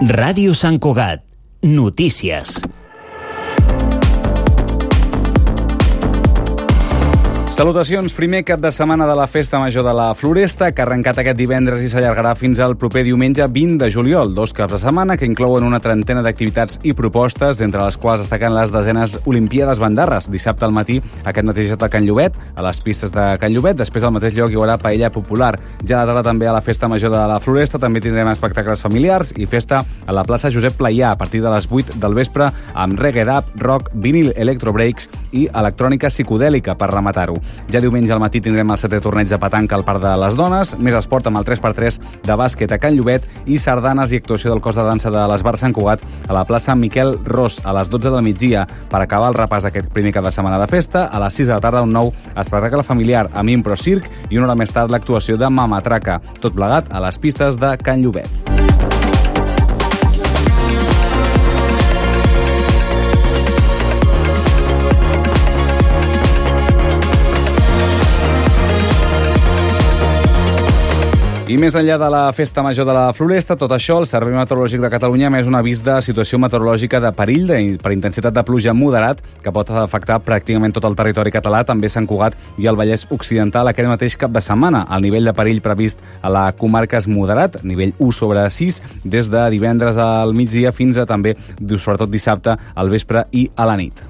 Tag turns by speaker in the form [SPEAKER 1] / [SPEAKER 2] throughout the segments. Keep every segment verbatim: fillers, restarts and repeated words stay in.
[SPEAKER 1] Ràdio Sant Cugat. Notícies.
[SPEAKER 2] Salutacions. Primer cap de setmana de la Festa Major de la Floresta, que ha arrencat aquest divendres i s'allargarà fins al proper diumenge vint de juliol. Dos caps de setmana que inclouen una trentena d'activitats i propostes, entre les quals destaquen les desenes Olimpíades Bandarres. Dissabte al matí, aquest mateix lloc a Can Llobet, a les pistes de Can Llobet. Després al mateix lloc hi haurà paella popular. Ja a la tarda també a la Festa Major de la Floresta també tindrem espectacles familiars i festa a la plaça Josep Playà a partir de les vuit del vespre amb reggae, dub, rock, vinil, electro breaks i electrònica psicodèlica per rematar-ho. Ja diumenge al matí tindrem el setè torneig de petanca al Parc de les Dones, més esport amb el tres per tres de bàsquet a Can Llobet i sardanes i actuació del cos de dansa de l'Esbar Sant Cugat a la plaça Miquel Ros a les dotze del migdia. Per acabar el repàs d'aquest primer cap de setmana de festa, a les sis de la tarda un nou espectacle familiar amb impro circ i una hora més tard l'actuació de Mamatraca, tot plegat a les pistes de Can Llobet. I més enllà de la Festa Major de la Floresta, tot això, el Servei Meteorològic de Catalunya ha emès un avís de situació meteorològica de perill de, per intensitat de pluja moderat que pot afectar pràcticament tot el territori català, també Sant Cugat i el Vallès Occidental aquest mateix cap de setmana. El nivell de perill previst a la comarca és moderat, nivell u sobre sis, des de divendres al migdia fins a també, sobretot dissabte, al vespre i a la nit.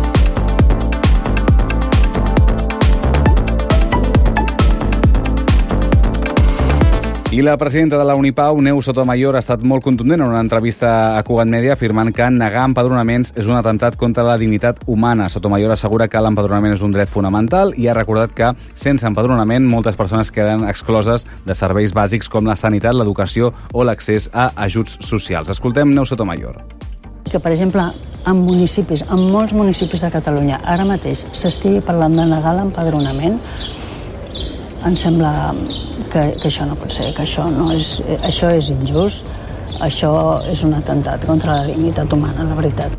[SPEAKER 2] I la presidenta de la Unipau, Neus Sotomayor, ha estat molt contundent en una entrevista a Cugat Mèdia afirmant que negar empadronaments és un atemptat contra la dignitat humana. Sotomayor assegura que l'empadronament és un dret fonamental i ha recordat que, sense empadronament, moltes persones queden excloses de serveis bàsics com la sanitat, l'educació o l'accés a ajuts socials. Escoltem Neus Sotomayor.
[SPEAKER 3] Que, per exemple, en municipis, en molts municipis de Catalunya, ara mateix s'estigui parlant de negar l'empadronament, em sembla que, que això no pot ser, que això, no és, això és injust, això és un atemptat contra la dignitat humana, la veritat.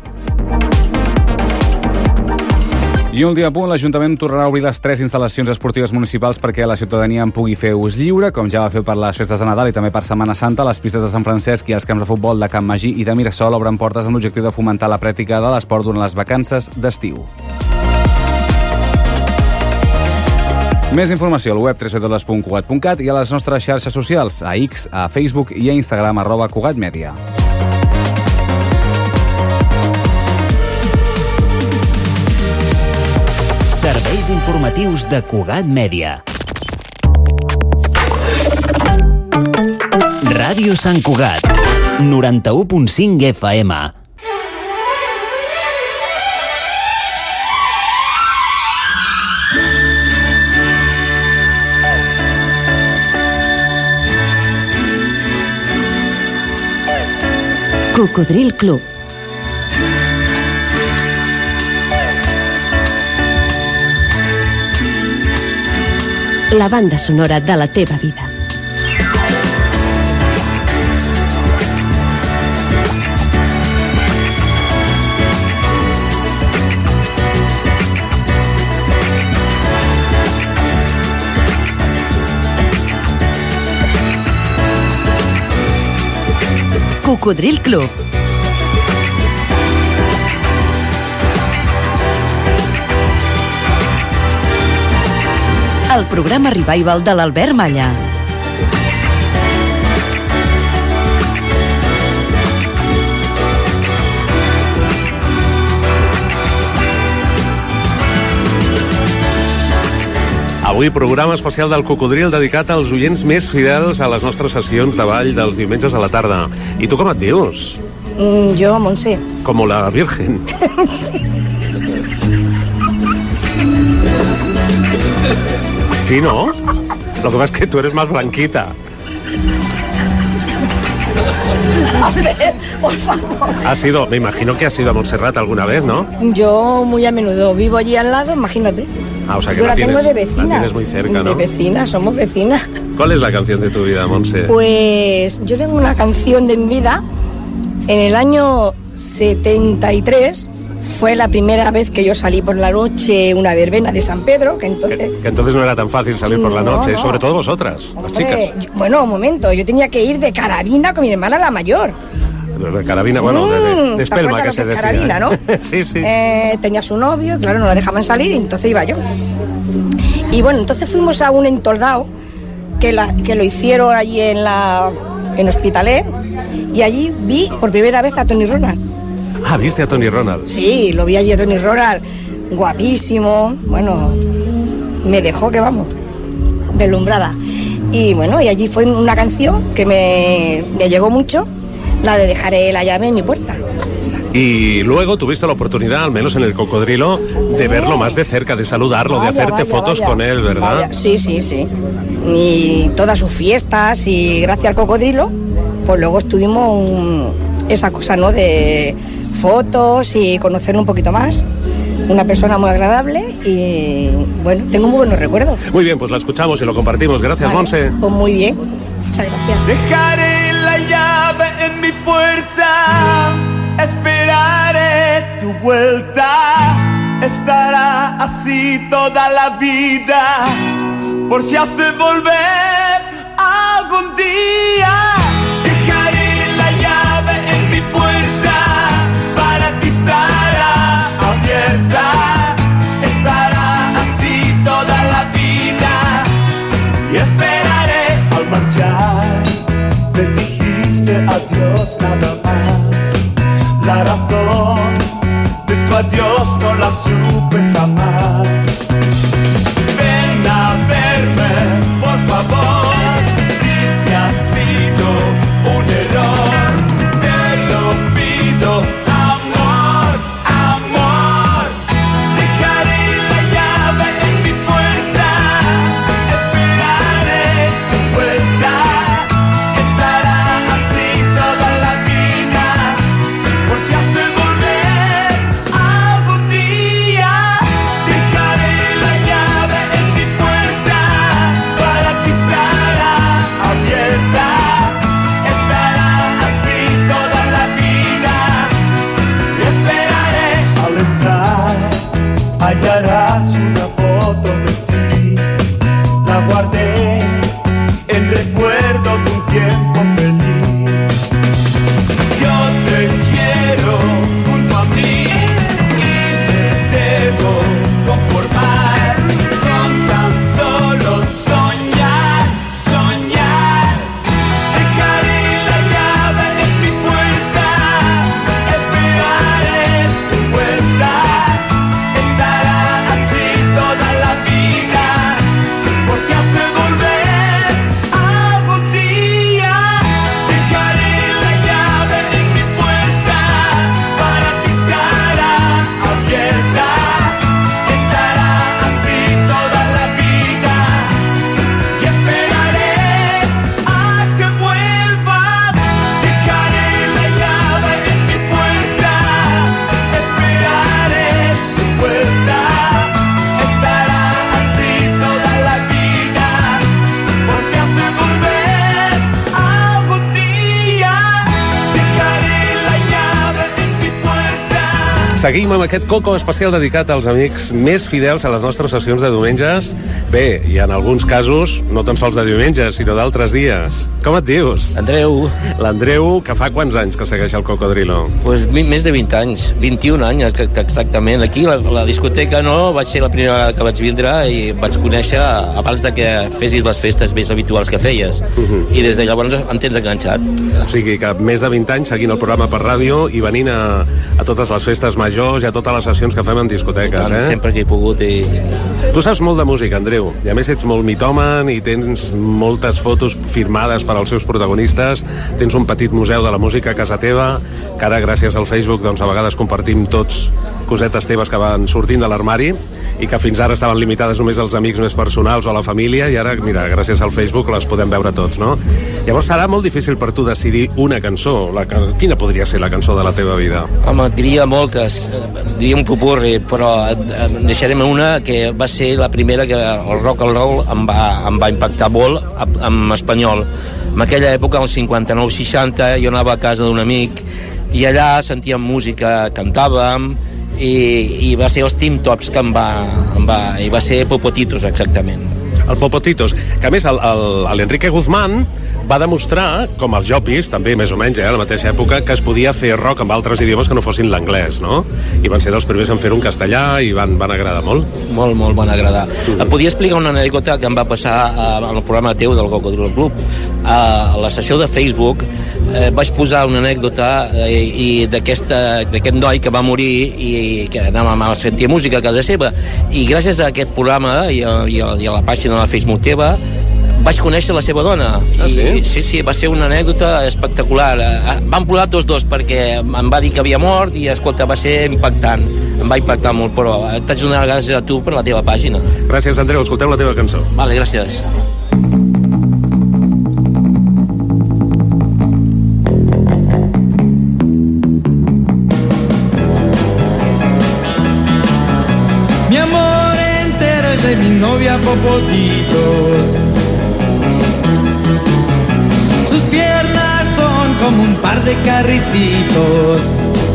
[SPEAKER 2] I un últim apunt, l'Ajuntament tornarà a obrir les tres instal·lacions esportives municipals perquè la ciutadania en pugui fer ús lliure, com ja va fer per les festes de Nadal i també per Setmana Santa. Les pistes de Sant Francesc i els camps de futbol de Can Magí i de Mirasol obren portes amb l'objectiu de fomentar la pràctica de l'esport durant les vacances d'estiu. Més informació al web w w w punt cugat punt cat i a les nostres xarxes socials, a X, a Facebook i a Instagram, arroba Cugat Mèdia.
[SPEAKER 1] Serveis informatius de Cugat Mèdia. Ràdio Sant Cugat, noranta-u punt cinc F M.
[SPEAKER 4] Cocodril Club. La banda sonora de la teva vida. Cocodril Club. El programa revival de l'Albert Malla.
[SPEAKER 5] Avui programa especial del Cocodril dedicat als oients més fidels a les nostres sessions de ball dels diumenges a la tarda. I tu com et dius?
[SPEAKER 6] Mm, jo, Montse.
[SPEAKER 5] Como la Virgen. Sí, ¿no? Lo que pasa es que tú eres más blanquita.
[SPEAKER 6] A ver, por favor.
[SPEAKER 5] Ha sido, me imagino que has ido a Montserrat alguna vez, ¿no?
[SPEAKER 6] Yo muy a menudo. Vivo allí al lado, imagínate.
[SPEAKER 5] Ah, o sea que
[SPEAKER 6] Yo
[SPEAKER 5] la,
[SPEAKER 6] la
[SPEAKER 5] tienes,
[SPEAKER 6] tengo de vecina.
[SPEAKER 5] La tienes muy cerca, ¿no?
[SPEAKER 6] De vecina, somos vecinas.
[SPEAKER 5] ¿Cuál es la canción de tu vida, Montse?
[SPEAKER 6] Pues yo tengo una canción de mi vida. En el año setenta y tres fue la primera vez que yo salí por la noche una verbena de San Pedro, que entonces...
[SPEAKER 5] Que, que entonces no era tan fácil salir por la noche,
[SPEAKER 6] no, no.
[SPEAKER 5] Sobre todo vosotras,
[SPEAKER 6] Hombre,
[SPEAKER 5] las chicas.
[SPEAKER 6] Yo, bueno, un momento, yo tenía que ir de carabina con mi hermana la mayor.
[SPEAKER 5] de carabina, bueno, de, de, de espelma, que se decía.
[SPEAKER 6] Carabina, ¿no?
[SPEAKER 5] Sí, sí.
[SPEAKER 6] Eh, tenía su novio, claro, no la dejaban salir, y entonces iba yo. Y bueno, entonces fuimos a un entoldado que, la, que lo hicieron allí en la en Hospitalet, y allí vi por primera vez a Tony Ronald.
[SPEAKER 5] Ah, ¿viste a Tony Ronald?
[SPEAKER 6] Sí, lo vi allí a Tony Ronald, guapísimo, bueno, me dejó que vamos, deslumbrada. Y bueno, y allí fue una canción que me, me llegó mucho, la de Dejaré la llave en mi puerta.
[SPEAKER 5] Y luego tuviste la oportunidad, al menos en el Cocodrilo, de verlo más de cerca, de saludarlo, vaya, de hacerte vaya, fotos vaya, con él, ¿verdad?
[SPEAKER 6] Vaya. Sí, sí, sí. Y todas sus fiestas, y gracias al Cocodrilo, pues luego estuvimos un, esa cosa, ¿no?, de fotos y conocerlo un poquito más. Una persona muy agradable y, bueno, tengo muy buenos recuerdos.
[SPEAKER 5] Muy bien, pues la escuchamos y lo compartimos. Gracias, vale, Monse.
[SPEAKER 6] Pues muy bien. Muchas gracias.
[SPEAKER 7] Dejaré la llave en mi puerta, esperaré tu vuelta. Estará así toda la vida, por si has de volver algún día. Dejaré la llave en mi puerta, para ti estará abierta. Estará así toda la vida, y esperaré. Al marchar me dijiste adiós nada más. La razón de tu adiós no la supe jamás. Ven a verme, por favor, y si ha sido un error, te lo pido, amor, amor. Dejaré la llave en mi puerta, esperaré tu vuelta. Estará así toda la vida, por si has de volver algún día. Dejaré la llave en mi puerta, para ti estará abierta. Estará así toda la vida, y esperaré. Al entrar hallarás una foto de ti, la guardé en recuerdo de un tiempo feliz. Yo te quiero junto a mí, y te debo conformar con tan solo soñar, soñar. Dejaré la llave en mi puerta, esperaré tu vuelta. Estará así toda la vida, por si has de volver algún día. Dejaré la llave en mi puerta, para ti estará abierta. Estará así toda la vida, y esperaré a que vuelvas. Dejaré la llave en mi puerta, esperaré tu vuelta. Estará así toda la vida, por si has de volver algún día. Dejaré la llave en mi puerta.
[SPEAKER 5] Seguim amb aquest Coco especial dedicat als amics més fidels a les nostres sessions de diumenges. Bé, i en alguns casos, no tan sols de diumenges, sinó d'altres dies. Com et dius?
[SPEAKER 8] Andreu.
[SPEAKER 5] L'Andreu, que fa quants anys que segueix el Cocodrilo?
[SPEAKER 8] Pues més de vint anys, vint-i-un anys exactament. Aquí la, la discoteca no, vaig ser la primera vegada que vaig vindre i vaig conèixer abans de que fessis les festes més habituals que feies. Uh-huh. I des de llavors em tens enganxat.
[SPEAKER 5] O sigui que més de vint anys seguint el programa per ràdio i venint a, a totes les festes majors i a totes les sessions que fem en discoteques,
[SPEAKER 8] tant,
[SPEAKER 5] eh?
[SPEAKER 8] Sempre que he pogut. I...
[SPEAKER 5] Tu saps molt de música, Andreu, i a més ets molt mitòman i tens moltes fotos firmades per als seus protagonistes. Tens un petit museu de la música a casa teva, que ara gràcies al Facebook doncs, a vegades compartim tots cosetes teves que van sortint de l'armari i que fins ara estaven limitades només als amics més personals o a la família, i ara, mira, gràcies al Facebook les podem veure tots, no? Llavors serà molt difícil per tu decidir una cançó. La, quina podria ser la cançó de la teva vida?
[SPEAKER 8] Home, diria moltes, diria un popurri, però deixarem una que va ser la primera que el rock and roll em va, em va impactar molt en espanyol. En aquella època, als cinquanta-nou seixanta, jo anava a casa d'un amic i allà sentíem música, cantàvem, i, i va ser els Tim Tops que em va, em va... i va ser Popotitos, exactament.
[SPEAKER 5] El Popotitos. Que a més, l'Enrique Guzmán va demostrar, com els Jopis, també més o menys, eh, a la mateixa època, que es podia fer rock amb altres idiomes que no fossin l'anglès, no? I van ser dels primers en fer-ho en castellà i van, van agradar molt.
[SPEAKER 8] Molt, molt van agradar. Uh-huh. Et podia explicar una anècdota que em va passar uh, en el programa teu del Cocodrilo Club. Uh, a la sessió de Facebook eh, vaig posar una anècdota eh, i d'aquest noi que va morir i que anàvem a sentir música a casa seva. I gràcies a aquest programa i a, i a, i a la pàgina de la Facebook teva vaig conèixer la seva dona.
[SPEAKER 5] Ah, sí?
[SPEAKER 8] I, sí, sí, va ser una anècdota espectacular. Vam plorar tots dos perquè em va dir que havia mort i, escolta, va ser impactant. Em va impactar molt, però t'haig de donar gràcies a tu per la teva pàgina.
[SPEAKER 5] Gràcies, Andreu. Escoltem la teva cançó.
[SPEAKER 8] Vale, gràcies.
[SPEAKER 7] Mi amor entero es de mi novia Popotitos. Sus piernas son como un par de carricitos.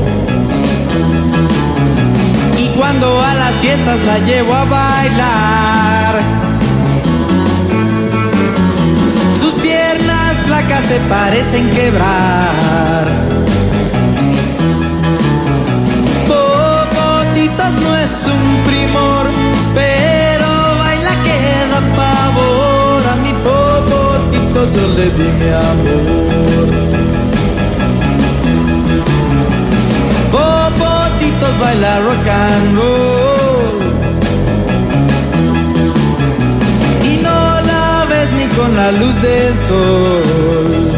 [SPEAKER 7] Y cuando a las fiestas la llevo a bailar, sus piernas flacas se parecen quebrar. Popotitos no es un primor, pero baila que da pavor. A mi Popotitos yo le di mi amor. Popotitos baila rock and roll y no la ves ni con la luz del sol.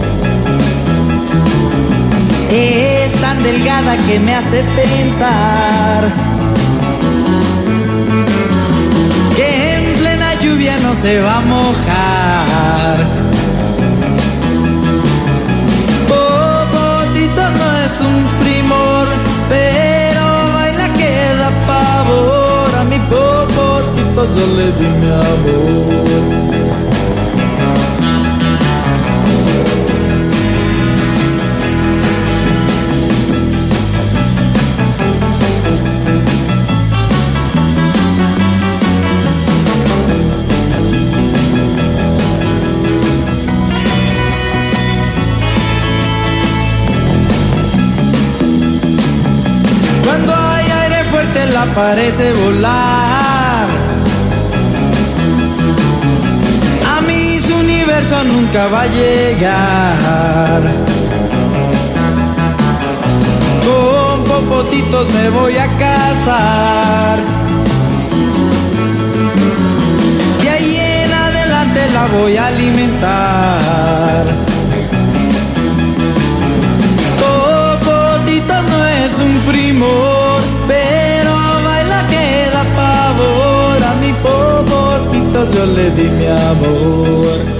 [SPEAKER 7] Es tan delgada que me hace pensar que en plena lluvia no se va a mojar. Popotitos no es un primor, pero baila que da pavor. A mi Popotitos yo le di mi amor. Cuando hay aire fuerte la parece volar. A mí su universo nunca va a llegar. Con Popotitos me voy a casar. De ahí en adelante la voy a alimentar. Popotitos no es un primor, pero baila que da pavor. A mi Popotitos yo le di mi amor.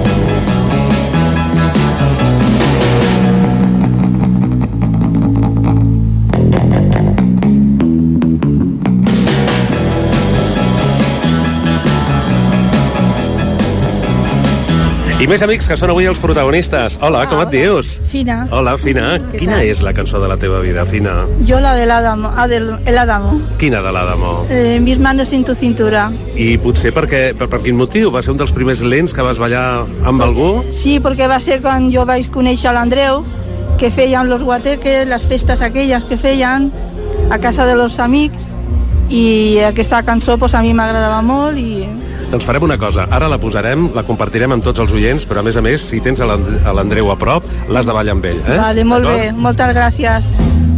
[SPEAKER 5] I més amics que són avui els protagonistes. Hola, com et dius?
[SPEAKER 9] Fina.
[SPEAKER 5] Hola, Fina. Quina
[SPEAKER 9] tal?
[SPEAKER 5] és la cançó de la teva vida, Fina?
[SPEAKER 9] Yo la del Adamo, Adel, el Adamo.
[SPEAKER 5] Quina de l'Adamo?
[SPEAKER 9] Eh, mis manos en tu cintura.
[SPEAKER 5] I potser perquè, per, per quin motiu? Va ser un dels primers lents que vas ballar amb algú?
[SPEAKER 9] Sí, porque va ser quan jo vaig conèixer l'Andreu, que feien los guateques, les festes aquelles que feien a casa de los amics, i aquesta cançó pues, a mi m'agradava molt i...
[SPEAKER 5] Doncs farem una cosa, ara la posarem, la compartirem amb tots els oients, però a més a més, si tens a l'Andreu a prop, l'has de ballar amb ell, eh?
[SPEAKER 9] Vale, molt bé, moltes gràcies.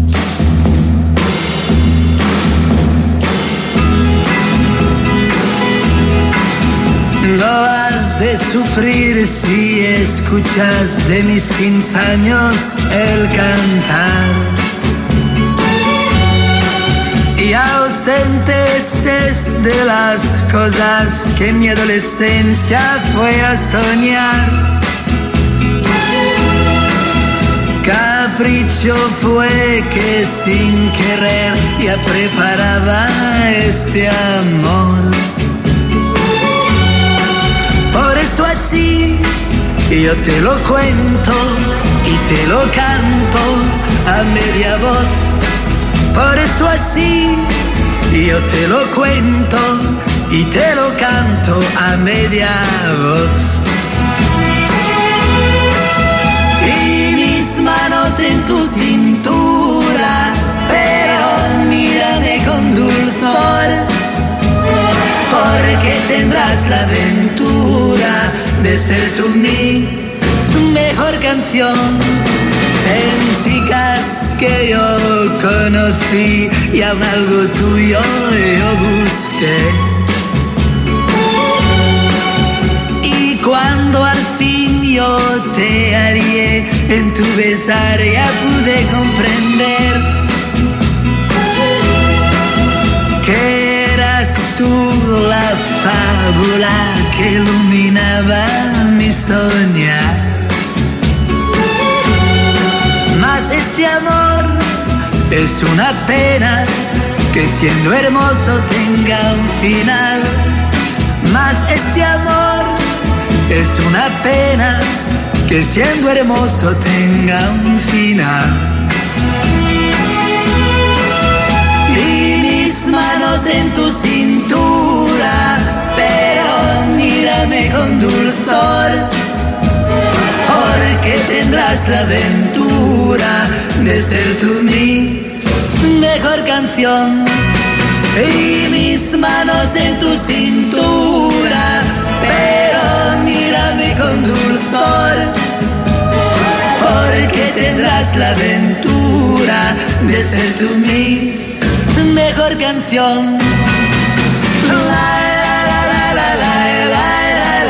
[SPEAKER 7] No has de sufrir si escuchas de mis quince años el cantar. Y ausente estés de las cosas que mi adolescencia fue a soñar. Capricho fue que sin querer ya preparaba este amor. Por eso así yo te lo cuento y te lo canto a media voz. Por eso así yo te lo cuento y te lo canto a media voz. Y mis manos en tu cintura, pero mírame con dulzor, porque tendrás la aventura de ser tú mi mejor canción. En chicas que yo conocí y aún algo tuyo yo busqué. Y cuando al fin yo te hallé en tu besar ya pude comprender que eras tú la fábula que iluminaba mi soñar. Mas este amor es una pena que siendo hermoso tenga un final. Mas este amor es una pena que siendo hermoso tenga un final. Y mis manos en tu cintura, pero mírame con dulzor, porque tendrás la aventura de ser tú mi mejor canción. Y mis manos en tu cintura, pero mírame con dulzor, porque tendrás la aventura de ser tú mi mejor canción. La, la, la, la, la, la, la,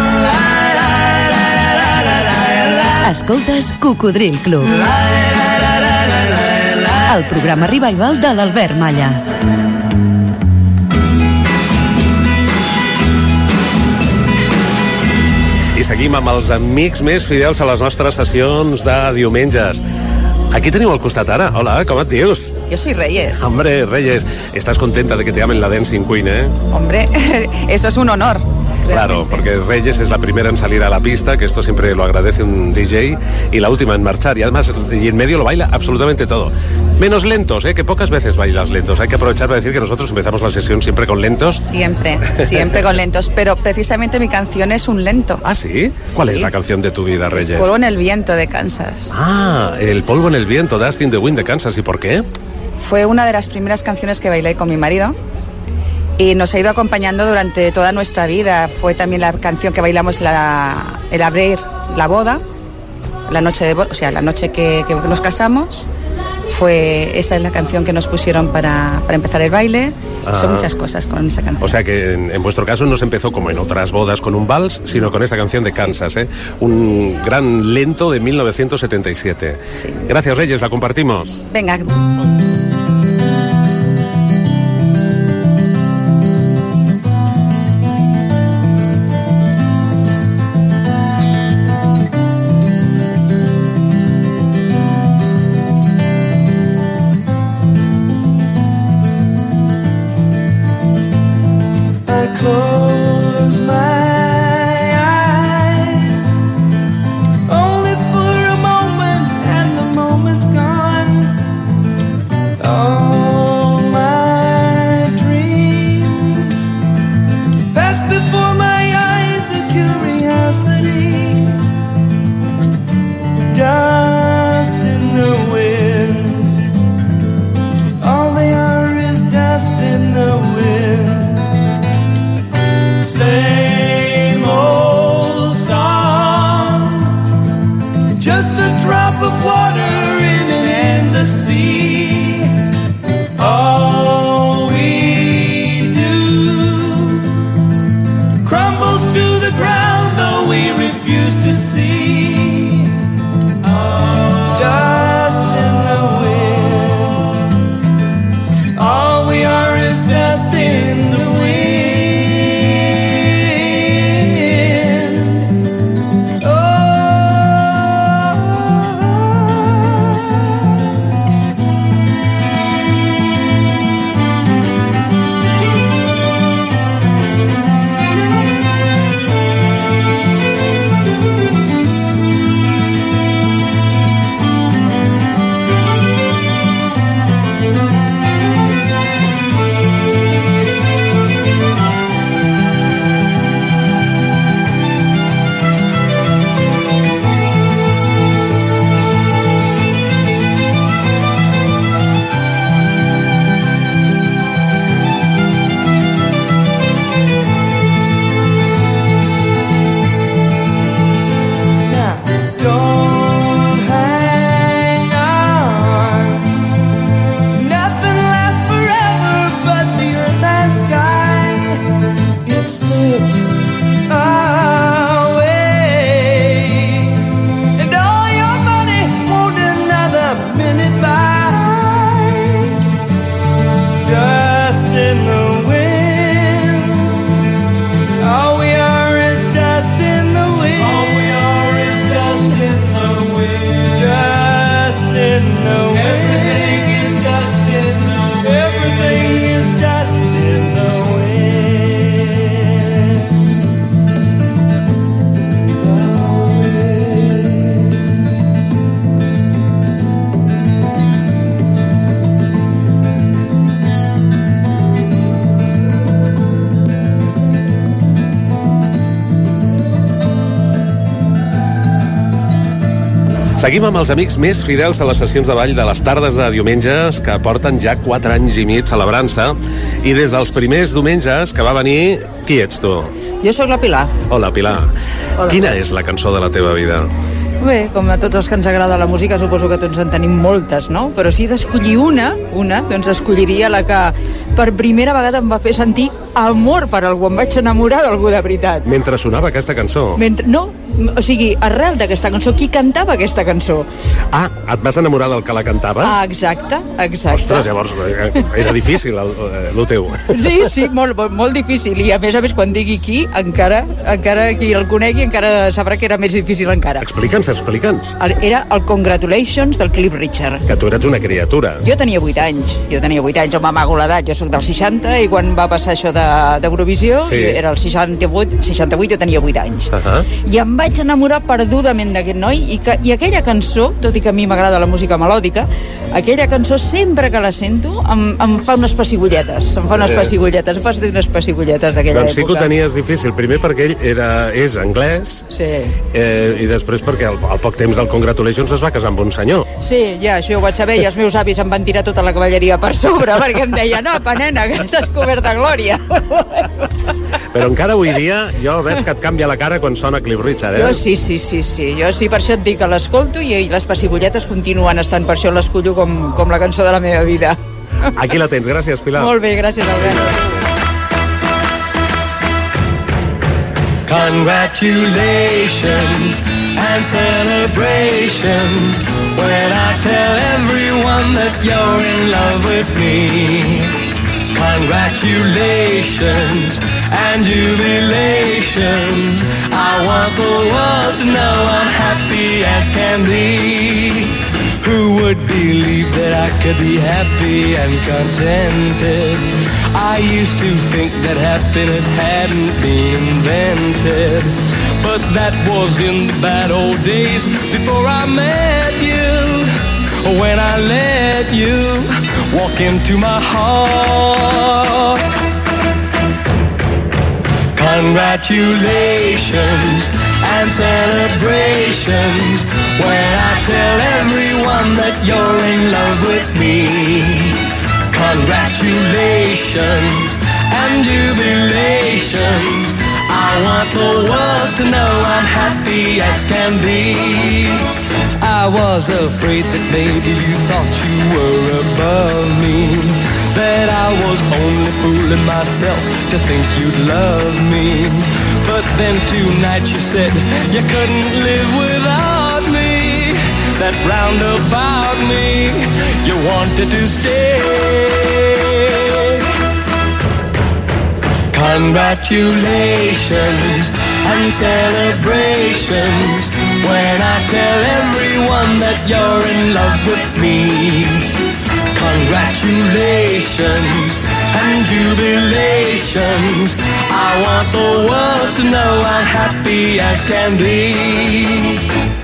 [SPEAKER 7] la, la.
[SPEAKER 4] Escoltes Cocodril Club, el programa revival de l'Albert Malla.
[SPEAKER 5] I seguim amb els amics més fidels a les nostres sessions de diumenges. Aquí teniu al costat ara. Hola, com et dius?
[SPEAKER 10] Yo soy Reyes.
[SPEAKER 5] Hombre, Reyes, estás contenta de que te llamen la Dancing Queen, ¿eh?
[SPEAKER 10] Hombre, eso es un honor.
[SPEAKER 5] Claro, porque Reyes es la primera en salir a la pista, que esto siempre lo agradece un D J, y la última en marchar, y además, y en medio lo baila absolutamente todo. Menos lentos, ¿eh? Que pocas veces bailas lentos. Hay que aprovechar para decir que nosotros empezamos la sesión siempre con lentos.
[SPEAKER 10] Siempre, siempre con lentos, pero precisamente mi canción es un lento.
[SPEAKER 5] ¿Ah, sí? ¿Cuál sí. es la canción de tu vida, Reyes?
[SPEAKER 10] El polvo en el viento de Kansas.
[SPEAKER 5] Ah, El polvo en el viento, Dust in the Wind de Kansas. ¿Y por qué?
[SPEAKER 10] Fue una de las primeras canciones que bailé con mi marido y nos ha ido acompañando durante toda nuestra vida. Fue también la canción que bailamos la, el abrir la boda, la noche de boda, o sea, la noche que, que nos casamos. Fue, esa es la canción que nos pusieron para, para empezar el baile. Ah. Son muchas cosas con esa canción.
[SPEAKER 5] O sea que en, en vuestro caso no se empezó como en otras bodas con un vals, sino con esta canción de Kansas, sí. ¿eh? Un gran lento de mil novecientos setenta y siete. Sí. Gracias, Reyes, la compartimos.
[SPEAKER 10] Venga.
[SPEAKER 7] Crumbles to the ground, though we refuse.
[SPEAKER 5] Seguim amb els amics més fidels a les sessions de ball de les tardes de diumenges, que porten ja quatre anys i mig celebrant-se, i des dels primers diumenges que va venir... Qui ets tu?
[SPEAKER 10] Jo sóc la Pilar.
[SPEAKER 5] Hola, Pilar.
[SPEAKER 10] Hola.
[SPEAKER 5] Quina és la cançó de la teva vida?
[SPEAKER 10] Bé, com a tots els que ens agrada la música, suposo que tots en tenim moltes, no? Però si he d'escollir una, una, doncs escolliria la que per primera vegada em va fer sentir amor per algú, em vaig enamorar d'algú de veritat.
[SPEAKER 5] Mentre sonava aquesta cançó?
[SPEAKER 10] Mentre, no, o sigui, arrel d'aquesta cançó, qui cantava aquesta cançó?
[SPEAKER 5] Ah, et vas enamorar del que la cantava?
[SPEAKER 10] Ah, exacte, exacte.
[SPEAKER 5] Ostres, llavors era difícil el, el teu.
[SPEAKER 10] Sí, sí, molt, molt, molt difícil. I a més a més, quan digui qui, encara, encara qui el conegui, encara sabrà que era més difícil encara.
[SPEAKER 5] Explica'ns, explica'ns.
[SPEAKER 10] Era el Congratulations del Cliff Richard.
[SPEAKER 5] Que tu eres una criatura.
[SPEAKER 10] Jo tenia vuit anys, jo tenia vuit anys, jo m'amago l'edat, jo sóc del seixanta, i quan va passar això de d'Eurovisió, sí. Era el seixanta-vuit, seixanta-vuit, jo tenia vuit anys. Uh -huh. I em vaig enamorar perdudament d'aquest noi, i, que, i aquella cançó, tot i que a mi m'agrada la música melòdica, aquella cançó, sempre que la sento, em, em fa unes pessigolletes, em fa unes pessigolletes, em fa unes pessigolletes d'aquella
[SPEAKER 5] doncs
[SPEAKER 10] època.
[SPEAKER 5] Doncs sí que ho tenies difícil, primer perquè ell era, és anglès,
[SPEAKER 10] sí.
[SPEAKER 5] eh, i després perquè al, al poc temps del Congratulations es va casar amb un senyor.
[SPEAKER 10] Sí, ja, això ho vaig saber, i els meus avis em van tirar tota la cavalleria per sobre, perquè em deien, apa, nena, que t'has cobert de glòria.
[SPEAKER 5] Però encara avui dia jo veig que et canvia la cara quan sona Cliff Richard, eh?
[SPEAKER 10] Jo sí, sí, sí, sí. Jo sí, per això et dic que l'escolto, i, i les pessigolletes continuen estant, per això l'escollo com, com la cançó de la meva vida.
[SPEAKER 5] Aquí la tens, gràcies, Pilar.
[SPEAKER 10] Molt bé, gràcies, Albert.
[SPEAKER 7] Congratulations and celebrations when I tell everyone that you're in love with me. Congratulations and jubilations. I want the world to know I'm happy as can be. Who would believe that I could be happy and contented? I used to think that happiness hadn't been invented, but that was in the bad old days before I met you. When I let you walk into my heart. Congratulations and celebrations when I tell everyone that you're in love with me. Congratulations and jubilations. I want the world to know I'm happy as can be. I was afraid that maybe you thought you were above me, that I was only fooling myself to think you'd love me. But then tonight you said you couldn't live without me, that round about me you wanted to stay. Congratulations and celebrations when I tell everyone that you're in love with me. Congratulations and jubilations. I want the world to know I'm happy as can be.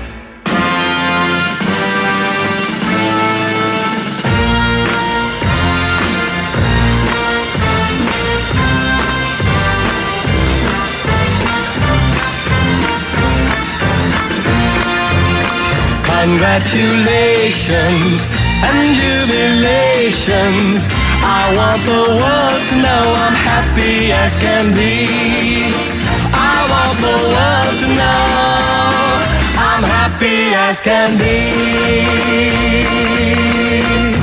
[SPEAKER 7] Congratulations and jubilations. I want the world to know I'm happy as can be. I want the world to know I'm happy as can be.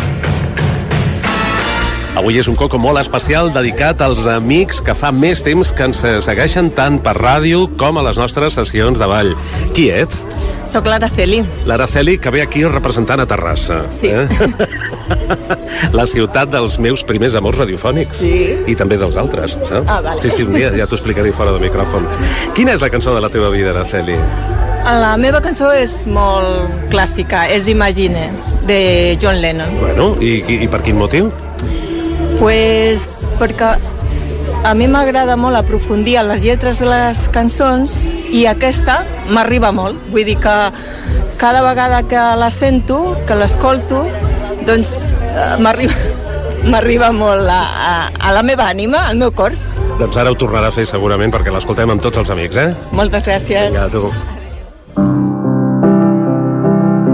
[SPEAKER 5] Avui és un Coco molt especial dedicat als amics que fa més temps que ens segueixen tant per ràdio com a les nostres sessions de ball. Qui ets?
[SPEAKER 11] Soc l'Araceli.
[SPEAKER 5] L'Araceli, que ve aquí representant a Terrassa.
[SPEAKER 11] Sí.
[SPEAKER 5] Eh? La ciutat dels meus primers amors radiofònics.
[SPEAKER 11] Sí.
[SPEAKER 5] I també dels altres, saps?
[SPEAKER 11] Ah, vale.
[SPEAKER 5] Sí, sí, un dia ja t'ho explicaré fora del micròfon. Quina és la cançó de la teva vida, Araceli?
[SPEAKER 11] La meva cançó és molt clàssica, és Imagine, de John Lennon.
[SPEAKER 5] Bueno, i, i, i per quin motiu?
[SPEAKER 11] Pues perquè a mi m'agrada molt aprofundir en les lletres de les cançons i aquesta m'arriba molt. Vull dir que cada vegada que la sento, que l'escolto, doncs m'arriba, m'arriba molt a, a, a la meva ànima, al meu cor.
[SPEAKER 5] Doncs ara ho tornarà a fer segurament perquè l'escoltem amb tots els amics, eh?
[SPEAKER 11] Moltes gràcies.
[SPEAKER 5] Vinga, tu.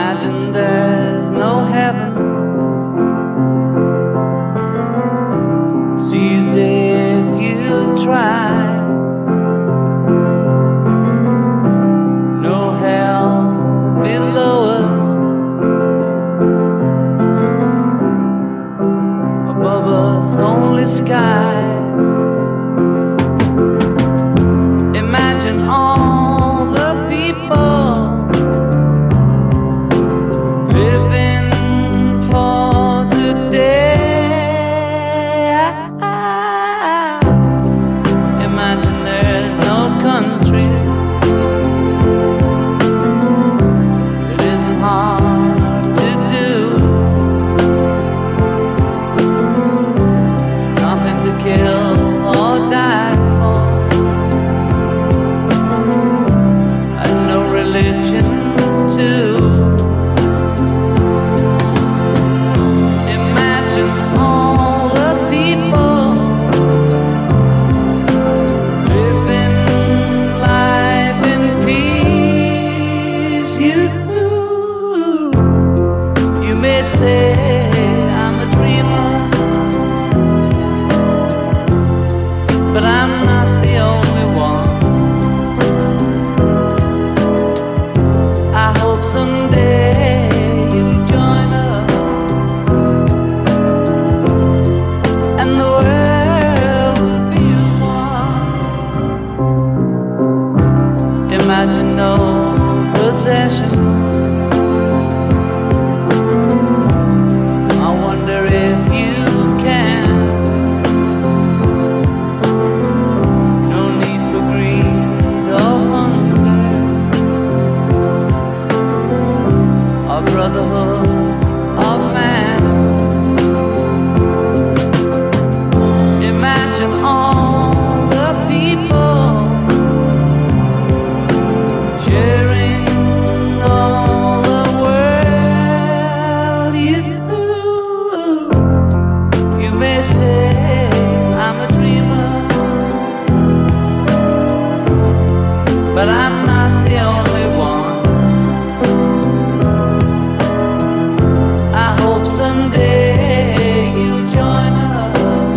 [SPEAKER 7] Imagine there's no heaven. It's easy if you try. No hell below us. Above us only sky. Imagine all the people living for today. Imagine there's no countries. It isn't hard to do. Nothing to kill or die for, and no religion too. Imagine all the people living life in peace. You, you may say I'm a dreamer, but I'm not the only one. I hope someday you'll join us, and the world will be as one. Imagine no possessions. I wonder if you can. No need for greed or hunger, or brotherhood of man. Imagine all the people sharing all the world. You, you may say I'm a dreamer, but I'm not the only one. I hope someday you'll join us,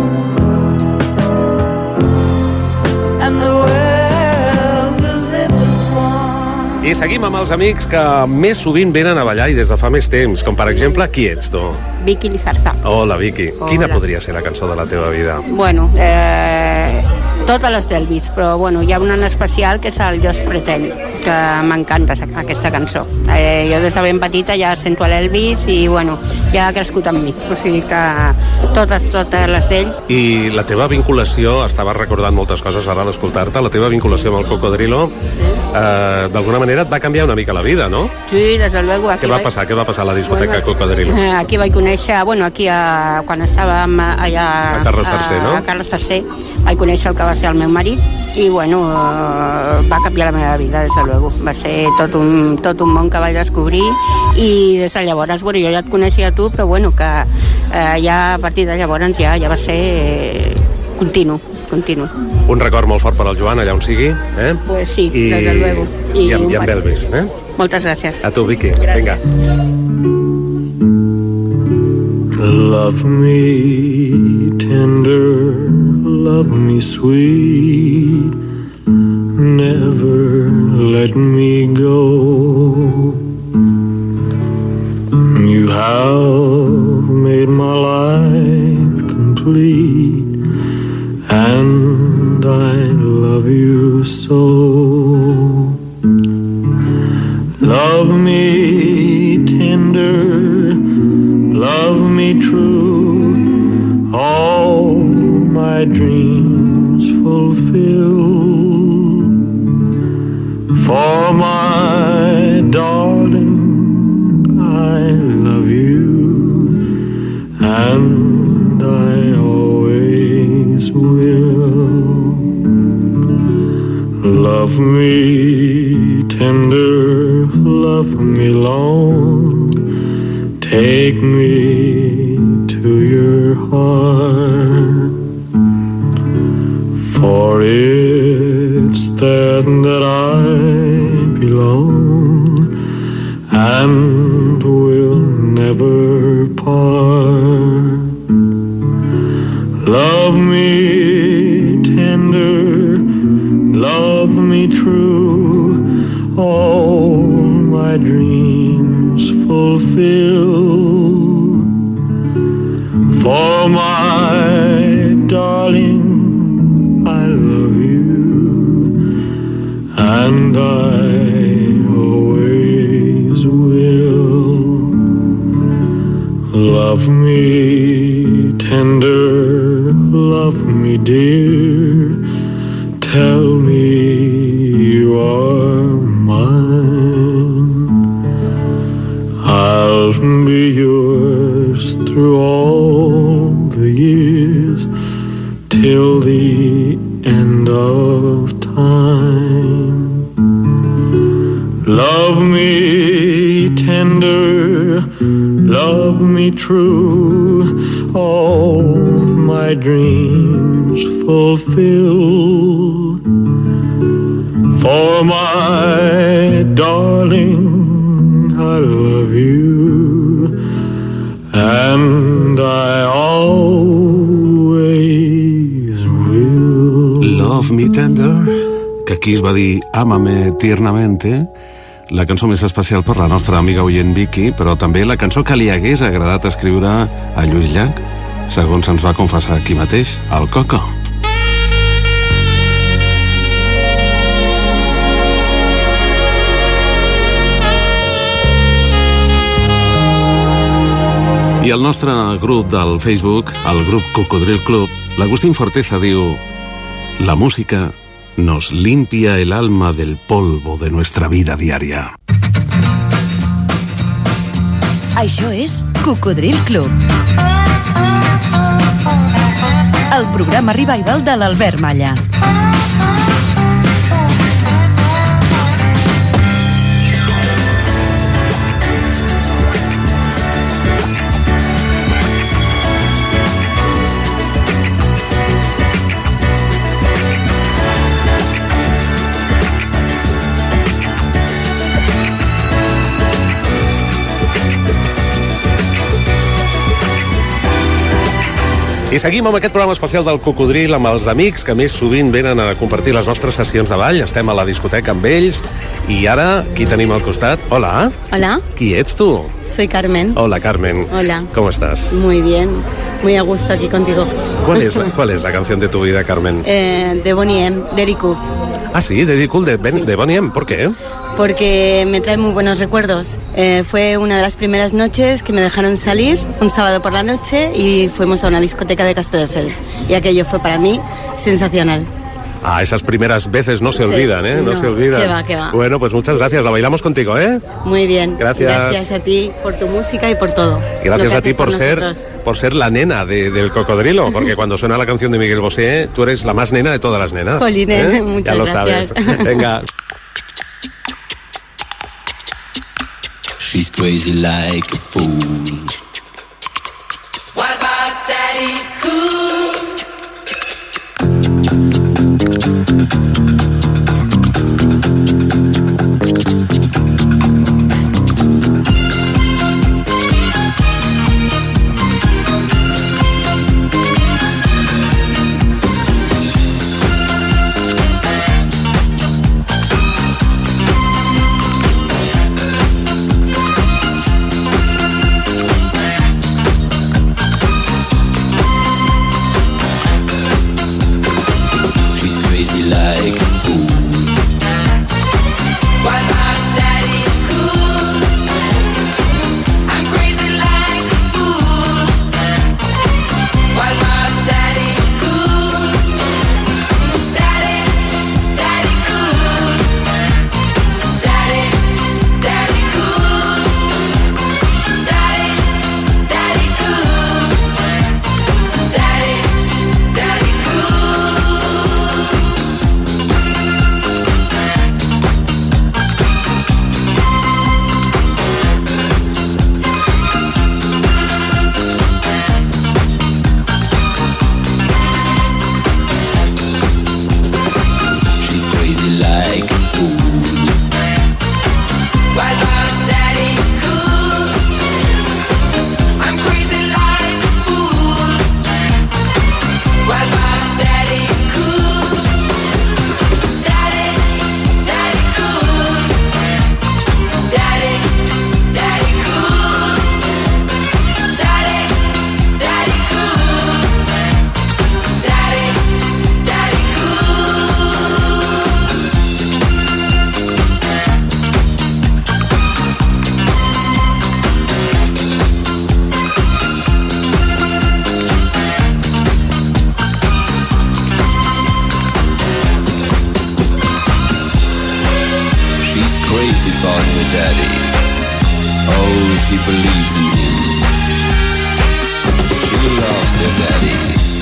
[SPEAKER 7] and the world will live as one.
[SPEAKER 5] I seguim amb els amics que més sovint venen a ballar i des de fa més temps, com per exemple, qui ets tu?
[SPEAKER 12] Vicky Lizarza.
[SPEAKER 5] Hola, Vicky.
[SPEAKER 12] Hola.
[SPEAKER 5] Quina podria ser la cançó de la teva vida?
[SPEAKER 12] Bueno, eh, totes les d'Elvis, però bueno, hi ha una en especial que és el Just Pretend, que m'encanta aquesta cançó. Eh, jo des de ben petita ja sento l'Elvis i bueno, ja ha crescut amb mi. O sigui que totes, totes les d'ell.
[SPEAKER 5] I la teva vinculació, estava recordant moltes coses ara a l'escoltar-te, la teva vinculació amb el Cocodrilo, eh, d'alguna manera et va canviar una mica la vida, no?
[SPEAKER 12] Sí, des de luego.
[SPEAKER 5] Què va passar? Què va passar a la discoteca
[SPEAKER 12] bueno,
[SPEAKER 5] Cocodrilo?
[SPEAKER 12] Eh, aquí vaig conèixer, bueno, aquí a, quan estàvem allà...
[SPEAKER 5] A Carles tercer, no?
[SPEAKER 12] A Carles tercer, vaig conèixer el que va ser el meu marit i, bueno, eh, va canviar la meva vida, des de luego. Va ser tot un, tot un món que vaig descobrir i des de llavors, bueno, jo ja et coneixia a tu, però, bueno, que eh, ja a partir de llavors ja, ja va ser eh, continu, continu.
[SPEAKER 5] Un record molt fort per al Joan, allà on sigui, eh?
[SPEAKER 12] Pues sí,
[SPEAKER 5] I,
[SPEAKER 12] desde luego.
[SPEAKER 5] I, I, amb, i amb Elvis, eh?
[SPEAKER 12] Moltes gràcies.
[SPEAKER 5] A tu, Vicky.
[SPEAKER 12] Gràcies.
[SPEAKER 5] Vinga.
[SPEAKER 13] Love me tender, love me sweet, never let me go. You have made my life complete, and I love you so. Love me tender, love me true, all my dreams fulfill. For my darling, I love you, and I always will. Love me tender, love me long, take me to your heart, for it's there that I belong, and Love me tender, love me true, all my dreams fulfill. For my darling, I love you, and I always will. Love me tender, love me dear, tell me you are mine. I'll be yours through all the years, till the end of time. Love me tender, love me true, all my dreams fulfill. For my darling, I love you, and I always will.
[SPEAKER 5] Love Me Tender, que aquí es va dir Ámame tiernamente, la cançó més especial per la nostra amiga oient Vicky, però també la cançó que li hagués agradat escriure a Lluís Llach, segons ens va confessar aquí mateix, el Coco. I el nostre grup del Facebook, el grup Cocodril Club, l'Agustín Forteza diu: la música nos limpia el alma del polvo de nuestra vida diaria.
[SPEAKER 14] Això és Cocodril Club, el programa revival de l'Albert Malla.
[SPEAKER 5] I seguim amb aquest programa especial del Cocodril amb els amics que més sovint venen a compartir les nostres sessions de ball. Estem a la discoteca amb ells. I ara, qui tenim al costat? Hola.
[SPEAKER 15] Hola.
[SPEAKER 5] Qui ets tu?
[SPEAKER 15] Soy Carmen.
[SPEAKER 5] Hola, Carmen.
[SPEAKER 15] Hola.
[SPEAKER 5] ¿Cómo estás?
[SPEAKER 15] Muy bien. Muy a gusto aquí contigo.
[SPEAKER 5] ¿Cuál es, cuál es la canción de tu vida, Carmen?
[SPEAKER 15] Eh, de Bonnie M, de Eric.
[SPEAKER 5] Ah, sí, de Eric, de, ben, de Bonnie M. ¿Por qué?
[SPEAKER 15] Porque me trae muy buenos recuerdos. Eh, fue una de las primeras noches que me dejaron salir, un sábado por la noche, y fuimos a una discoteca de Castelldefels. Y aquello fue para mí sensacional.
[SPEAKER 5] Ah, esas primeras veces no se
[SPEAKER 15] Sí,
[SPEAKER 5] olvidan, ¿eh? No,
[SPEAKER 15] no,
[SPEAKER 5] se olvidan.
[SPEAKER 15] qué va, qué va.
[SPEAKER 5] Bueno, pues muchas gracias. La bailamos contigo, ¿eh?
[SPEAKER 15] Muy bien.
[SPEAKER 5] Gracias.
[SPEAKER 15] Gracias a ti por tu música y por todo.
[SPEAKER 5] Y gracias
[SPEAKER 15] Lo
[SPEAKER 5] a
[SPEAKER 15] que
[SPEAKER 5] ti por
[SPEAKER 15] haces
[SPEAKER 5] ser,
[SPEAKER 15] nosotros.
[SPEAKER 5] por ser la nena de, del Cocodrilo, porque cuando suena la canción de Miguel Bosé, tú eres la más nena de todas las nenas.
[SPEAKER 15] Jolines,
[SPEAKER 5] ¿eh?
[SPEAKER 15] muchas
[SPEAKER 5] Ya lo
[SPEAKER 15] gracias.
[SPEAKER 5] sabes. Venga.
[SPEAKER 16] She's crazy like a fool.
[SPEAKER 7] What about Daddy Cool?
[SPEAKER 16] daddy. Oh, she believes in him. She loves her daddy.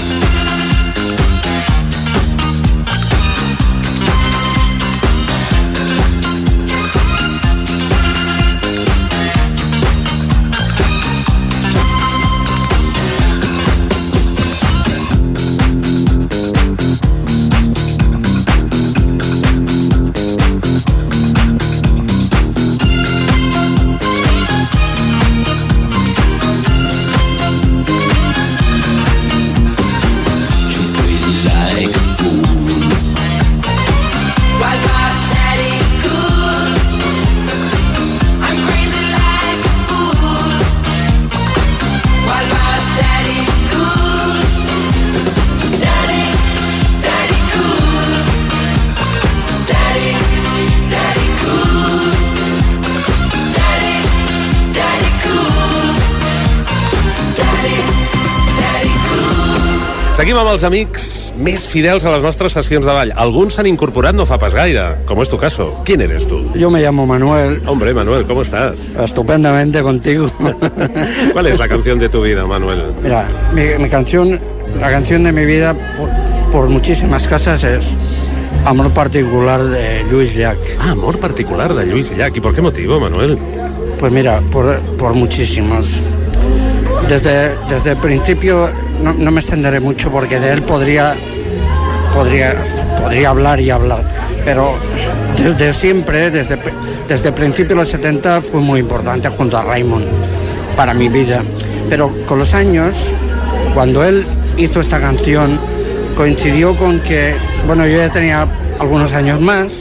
[SPEAKER 5] Seguim amb els amics més fidels a les nostres sessions de ball. Alguns s'han incorporat no fa pas gaire, como es tu caso. ¿Quién eres tú?
[SPEAKER 17] Yo me llamo Manuel.
[SPEAKER 5] Hombre, Manuel, ¿cómo estás?
[SPEAKER 17] Estupendamente contigo.
[SPEAKER 5] ¿Cuál es la canción de tu vida, Manuel?
[SPEAKER 17] Mira, mi, mi canción, la canción de mi vida, por, por muchísimas cosas, es Amor Particular de Lluís Llach.
[SPEAKER 5] Ah, Amor Particular de Lluís Llach. ¿Y por qué motivo, Manuel?
[SPEAKER 17] Pues mira, por, por muchísimos. Desde, desde el principio, no, no me extenderé mucho porque de él podría, podría, podría hablar y hablar, pero desde siempre, desde, desde el principio de los setenta fue muy importante junto a Raymond para mi vida. Pero con los años, cuando él hizo esta canción, coincidió con que, bueno, yo ya tenía algunos años más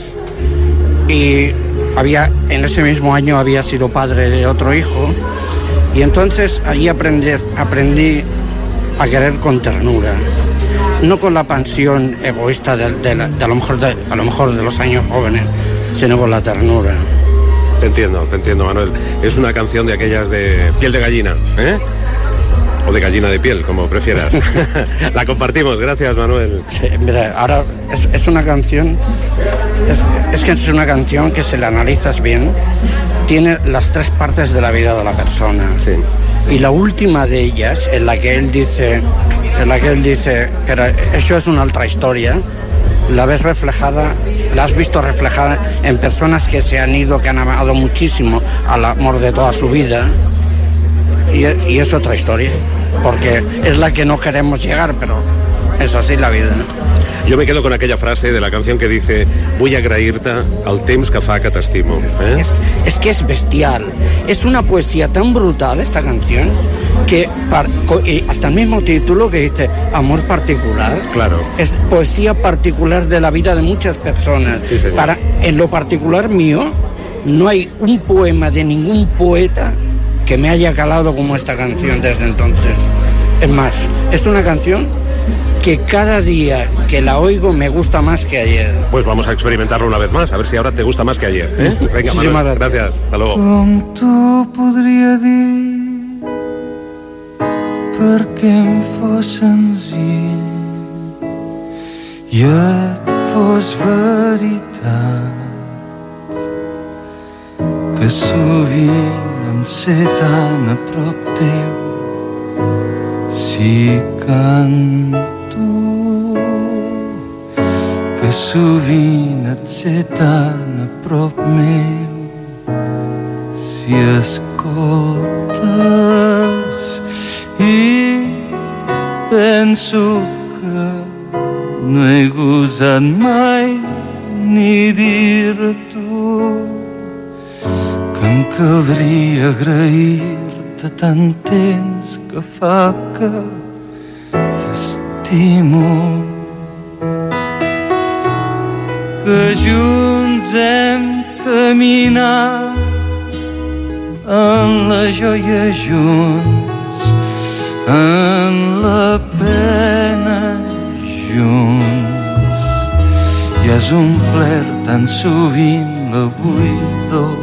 [SPEAKER 17] y había, en ese mismo año había sido padre de otro hijo. Y entonces allí aprendí, aprendí a querer con ternura, no con la pasión egoísta de, de, la, de, a, lo mejor de a lo mejor de los años jóvenes, sino con la ternura.
[SPEAKER 5] Te entiendo, te entiendo, Manuel. Es una canción de aquellas de piel de gallina, ¿eh? O de gallina de piel, como prefieras. La compartimos, gracias, Manuel.
[SPEAKER 17] Sí, mira, ahora es, es una canción, es, es que es una canción que si la analizas bien, tiene las tres partes de la vida de la persona.
[SPEAKER 5] Sí.
[SPEAKER 17] Y la última de ellas, en la que él dice, en la que él dice que era, eso es una otra historia, la ves reflejada, la has visto reflejada en personas que se han ido, que han amado muchísimo al amor de toda su vida. Y, y es otra historia, porque es la que no queremos llegar, pero es así la vida.
[SPEAKER 5] Yo me quedo con aquella frase de la canción que dice «Vull agrair-te el temps que fa que t'estimo». ¿eh?
[SPEAKER 17] Es, es que es bestial. Es una poesía tan brutal esta canción que par, y hasta el mismo título que dice Amor Particular.
[SPEAKER 5] Claro.
[SPEAKER 17] Es poesía particular de la vida de muchas personas.
[SPEAKER 5] Sí, señor.
[SPEAKER 17] Para, en lo particular mío, no hay un poema de ningún poeta que me haya calado como esta canción desde entonces. Es más, es una canción que cada día que la oigo me gusta más que ayer.
[SPEAKER 5] Pues vamos a experimentarlo una vez más, a ver si ahora te gusta más que ayer. ¿eh? Venga, Manuel, gracias. Hasta luego.
[SPEAKER 7] Com t'ho podria dir perquè em fos senzill i et fos veritat que sovint em sé tan a prop teu si canto que sovint et sé tan a prop meu si escoltes i penso que no he gosat mai ni dir-t'ho que em caldria agrair-te tant temps que fa que t'estimo, que junts hem caminat en la joia junts, en la pena junts, i has omplert tan sovint la buidor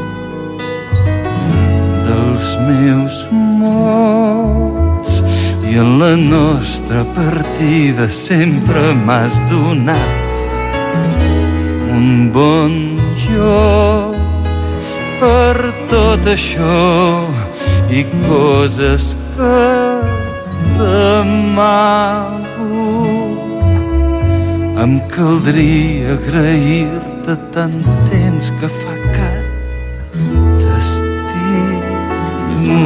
[SPEAKER 7] dels meus mots, i en la nostra partida sempre m'has donat un bon joc
[SPEAKER 18] per tot això i coses que t'amago. Em caldria agrair-te tant temps que fa que t'estimo,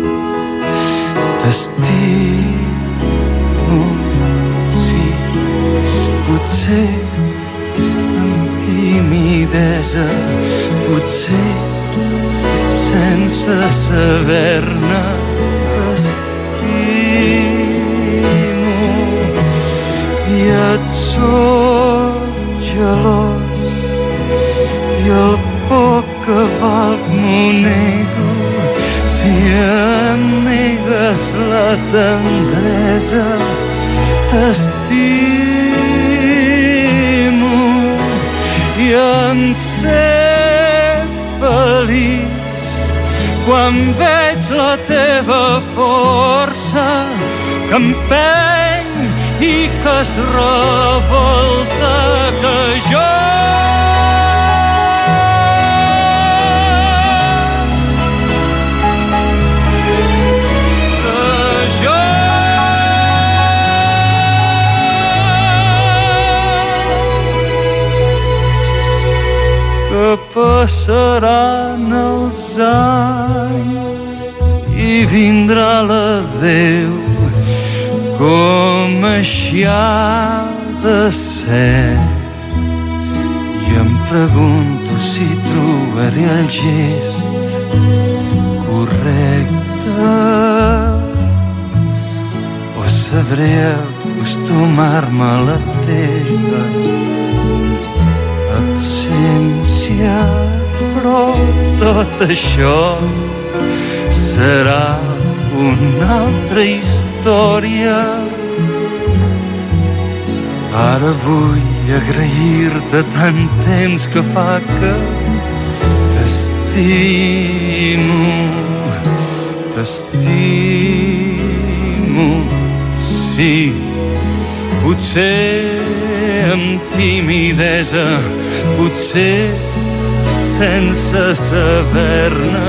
[SPEAKER 18] t'estimo, sí, potser amb timidesa, potser sense saber-ne t'estimo i et soc gelós i el poc que valc m'ho nego si em negues la tendresa. T'estimo i em sé feliç quan veig la teva força que empeny i que es revolta, que jo que jo que passaran els anys i vindrà l'adeu, com així ha de ser. I em pregunto si trobaré el gest correcte o sabré acostumar-me a la teva absència. Però tot això serà una altra història. Ara vull agrair-te tant temps que fa que t'estimo, t'estimo, sí, potser amb timidesa, potser sense saber-ne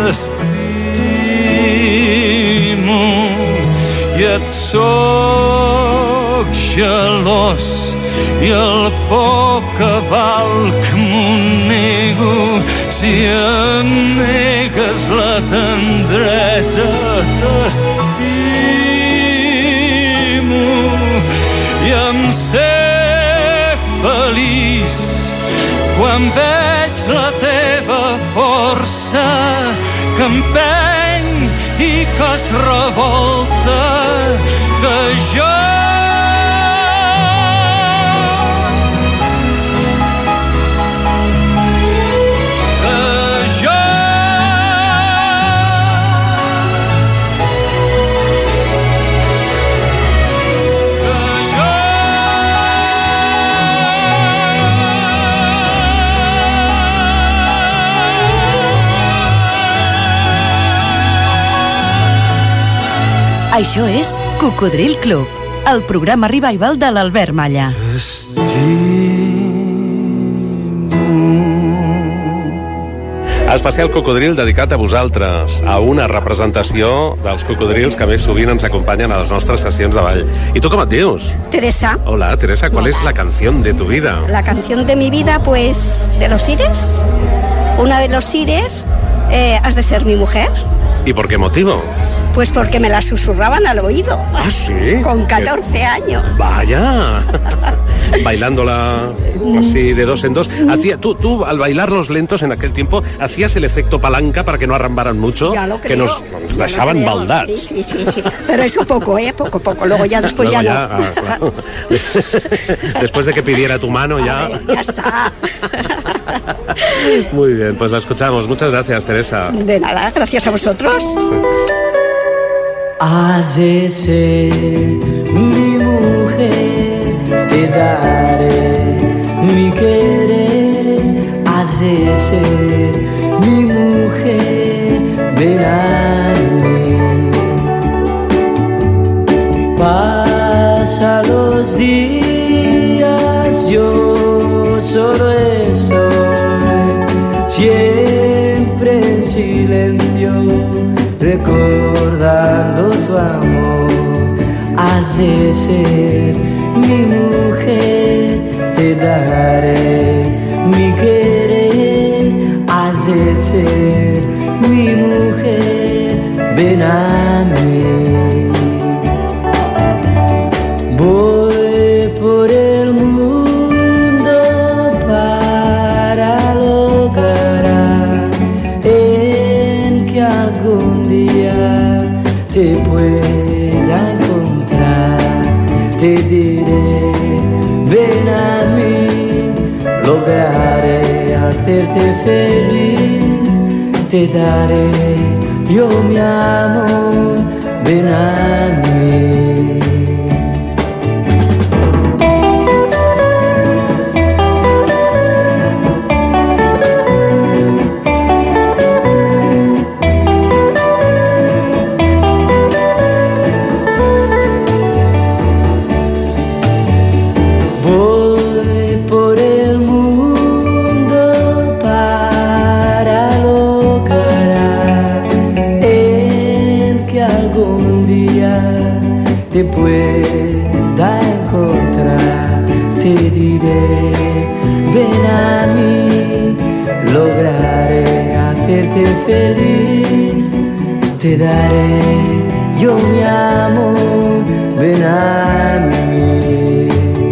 [SPEAKER 18] t'estimo i et soc gelós i el poc que valc m'ho nego si em negues la tendresa. T'estimo i em sé feliç quan veig la teva força que empeny i que es revolta, que jo
[SPEAKER 14] Això és Cocodril Club, el programa revival de l'Albert Malla.
[SPEAKER 5] Especial Cocodril dedicat a vosaltres, a una representació dels cocodrils que més sovint ens acompanyen a les nostres sessions de ball. I tu com et dius?
[SPEAKER 6] Teresa.
[SPEAKER 5] Hola, Teresa, ¿cuál es la canción de tu vida?
[SPEAKER 6] La canción de mi vida, pues, de los Ires. Una de los Ires, eh, Has de ser mi mujer.
[SPEAKER 5] ¿Y por qué motivo?
[SPEAKER 6] Pues porque me la susurraban al oído.
[SPEAKER 5] ¿Ah, sí?
[SPEAKER 6] Con catorce años.
[SPEAKER 5] Vaya. Bailándola así de dos en dos. Hacía, tú, tú, al bailarlos lentos en aquel tiempo, ¿hacías el efecto palanca para que no arrambaran mucho?
[SPEAKER 6] Ya lo creo.
[SPEAKER 5] Que nos, nos dejaban baldats.
[SPEAKER 6] Sí, sí, sí, sí. Pero eso poco, ¿eh? Poco, poco. Luego ya después
[SPEAKER 5] Luego
[SPEAKER 6] ya,
[SPEAKER 5] ya
[SPEAKER 6] no.
[SPEAKER 5] Ah, claro. Después de que pidiera tu mano ya...
[SPEAKER 6] Ver, ya está.
[SPEAKER 5] Muy bien, pues la escuchamos. Muchas gracias, Teresa.
[SPEAKER 6] De nada, gracias a vosotros.
[SPEAKER 7] Has de ser mi mujer, te daré mi querer. Has de ser mi mujer, ven a mí. Pasa los días, yo solo estoy siempre
[SPEAKER 19] en silencio, recordando tu amor. Has de ser mi mujer, te daré mi querer. Has de ser mi mujer, ven a mí. Voy por el mundo para lograr en que algún día te pueda encontrar. Te diré, ven a mí, lograré hacerte feliz. Te daré yo mi amor, ven a mí. Te pueda encontrar, te diré, ven a mí, lograré hacerte feliz. Te daré yo mi amor, ven a mí.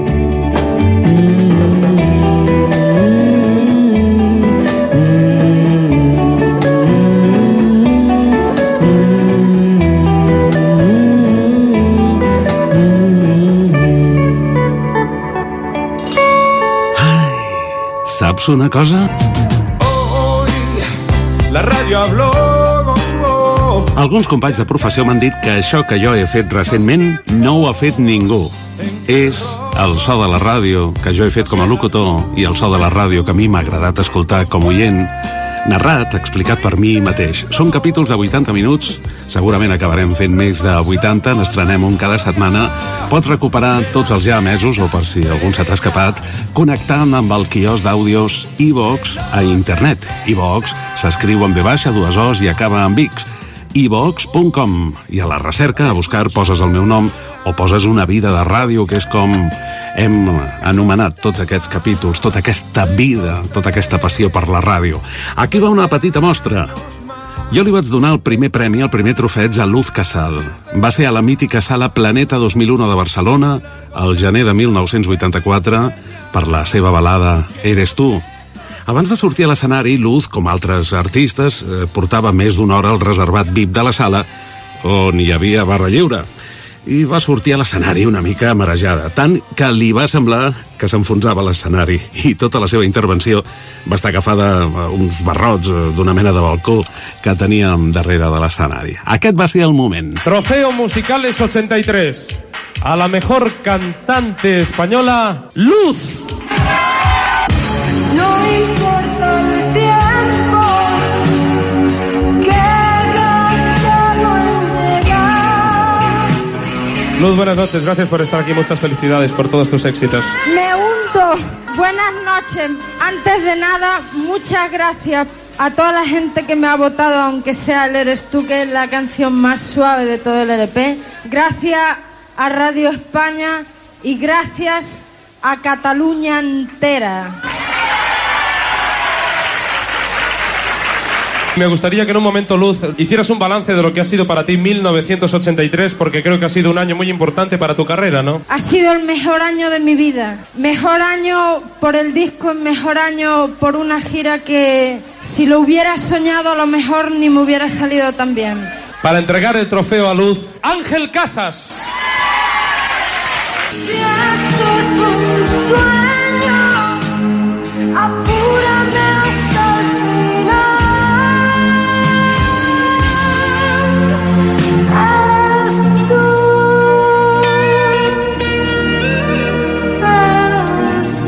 [SPEAKER 5] Saps una cosa?
[SPEAKER 7] La ràdio habló.
[SPEAKER 5] Alguns companys de professió m'han dit que això que jo he fet recentment no ho ha fet ningú. És el so de la ràdio que jo he fet com a locutor i el so de la ràdio que a mi m'ha agradat escoltar com a oient, narrat, explicat per mi mateix. Són capítols de vuitanta minuts, segurament acabarem fent més de vuitanta, n'estrenem un cada setmana. Pots recuperar tots els ja emesos, o per si algun se t'ha escapat, connectant amb el quiosc d'àudios iVox a internet. iVox s'escriu amb ve baixa, dues os i acaba amb X. iVox punt com. I a la recerca, a buscar, poses el meu nom o poses Una vida de ràdio, que és com hem anomenat tots aquests capítols, tota aquesta vida, tota aquesta passió per la ràdio. Aquí va una petita mostra. Jo li vaig donar el primer premi, el primer trofeig a Luz Casal. Va ser a la mítica sala Planeta dos mil u de Barcelona, al gener de mil nou-cents vuitanta-quatre, per la seva balada Eres tu. Abans de sortir a l'escenari, Luz, com altres artistes, eh, portava més d'una hora al reservat V I P de la sala, on hi havia barra lliure. I va sortir a l'escenari una mica marejada, tant que li va semblar que s'enfonsava l'escenari, i tota la seva intervenció va estar agafada a uns barrots d'una mena de balcó que teníem darrere de l'escenari. Aquest va ser el moment.
[SPEAKER 20] Trofeo Musicales ochenta y tres. A la mejor cantante española, Luz.
[SPEAKER 7] No importa el tiempo que he gastado en llegar.
[SPEAKER 20] Luz, buenas noches, gracias por estar aquí, muchas felicidades por todos tus éxitos.
[SPEAKER 21] Me hundo. Buenas noches. Antes de nada, muchas gracias a toda la gente que me ha votado, aunque sea el Eres tú, que es la canción más suave de todo el L P. Gracias a Radio España y gracias a Cataluña entera.
[SPEAKER 20] Me gustaría que en un momento, Luz, hicieras un balance de lo que ha sido para ti mil novecientos ochenta y tres, porque creo que ha sido un año muy importante para tu carrera, ¿no?
[SPEAKER 21] Ha sido el mejor año de mi vida. Mejor año por el disco, mejor año por una gira que, si lo hubiera soñado, a lo mejor ni me hubiera salido tan bien.
[SPEAKER 20] Para entregar el trofeo a Luz, Ángel Casas.
[SPEAKER 7] Si esto es un sueño, apúrame hasta el final. Eres tú, eres